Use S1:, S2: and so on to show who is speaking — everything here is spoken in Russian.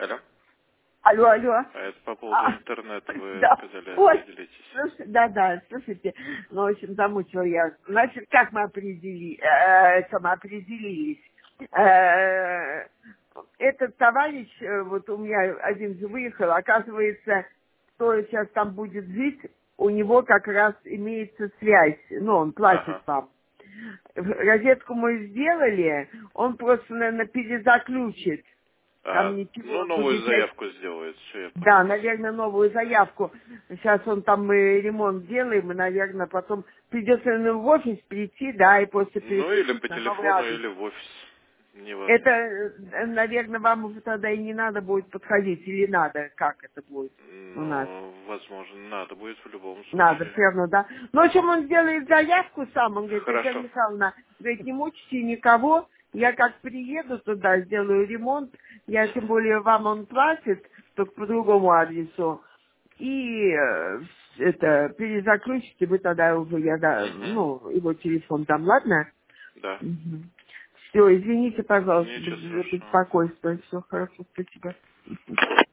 S1: Алло.
S2: Алло, алло.
S1: А это по поводу интернета вы
S2: Да.
S1: сказали,
S2: Ой,
S1: определитесь.
S2: да, слушайте, ну, в общем, замучила я. Значит, как мы самоопределились? Этот товарищ, вот у меня один же выехал, оказывается, кто сейчас там будет жить, у него как раз имеется связь, ну, он платит
S1: Ага.
S2: вам. Розетку мы сделали, он просто, наверное, перезаключит. Там
S1: Ну,
S2: ничего
S1: новую
S2: выключать.
S1: заявку сделает, все, я
S2: Да,
S1: понял.
S2: наверное, новую заявку. Сейчас он там мы ремонт делаем, и, наверное, потом придется наверное, в офис прийти, да, и после
S1: Ну, или
S2: переключить
S1: по
S2: на новый
S1: телефону,
S2: адрес.
S1: или в офис.
S2: Это,
S1: Неважно.
S2: наверное, вам уже тогда и не надо будет подходить, или надо, как это будет у нас?
S1: Ну, возможно, надо будет в любом
S2: Надо,
S1: случае.
S2: все равно, да. Но в общем, он сделает заявку сам, он говорит, Татьяна
S1: Хорошо.
S2: Михайловна, говорит, не мучите никого, я как приеду туда, сделаю ремонт, я тем более вам он платит, только по другому адресу, и это, перезаключите, вы тогда уже, я, да,
S1: Угу.
S2: ну, его телефон там, ладно?
S1: Да.
S2: Все, извините, пожалуйста,
S1: Ничего
S2: за
S1: страшного.
S2: беспокойство, все хорошо, спасибо.